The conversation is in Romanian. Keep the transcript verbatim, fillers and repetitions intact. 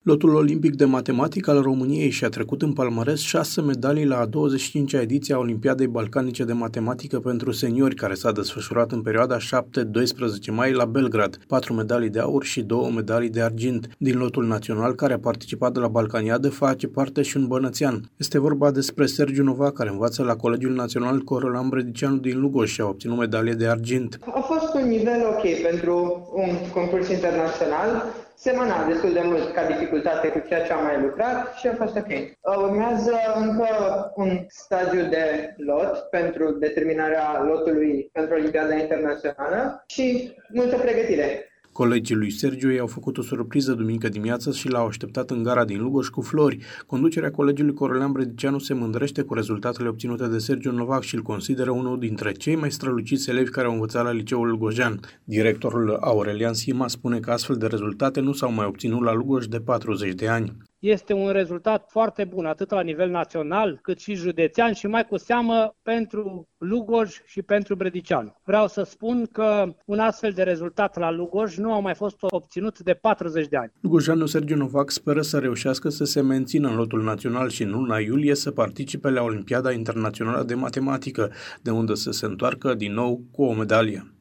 Lotul olimpic de matematică al României și-a trecut în palmares șase medalii la a douăzeci și cincea ediție a Olimpiadei Balcanice de Matematică pentru seniori, care s-a desfășurat în perioada șapte-doisprezece mai la Belgrad, patru medalii de aur și două medalii de argint. Din lotul național care a participat la Balcaniadă face parte și un bănățean. Este vorba despre Sergiu Novac, care învață la Colegiul Național Corolan Brădicianu din Lugoj și a obținut medalie de argint. A fost un nivel ok pentru un concurs internațional. Semăna destul de mult ca dificultate cu ceea ce am mai lucrat și a fost ok. Urmează încă un stadiu de lot pentru determinarea lotului pentru Olimpiada Internațională și multă pregătire. Colegii lui Sergiu i-au făcut o surpriză duminică dimineață și l-au așteptat în gara din Lugoj cu flori. Conducerea Colegiului Corolan Brădicianu se mândrește cu rezultatele obținute de Sergiu Novac și îl consideră unul dintre cei mai străluciți elevi care au învățat la liceul Lugojean. Directorul Aurelian Sima spune că astfel de rezultate nu s-au mai obținut la Lugoj de patruzeci de ani. Este un rezultat foarte bun, atât la nivel național, cât și județean și mai cu seamă pentru Lugoj și pentru Brădicianu. Vreau să spun că un astfel de rezultat la Lugoj nu a mai fost obținut de patruzeci de ani. Lugojeanul Sergiu Novac speră să reușească să se mențină în lotul național și în luna iulie să participe la Olimpiada Internațională de Matematică, de unde să se întoarcă din nou cu o medalie.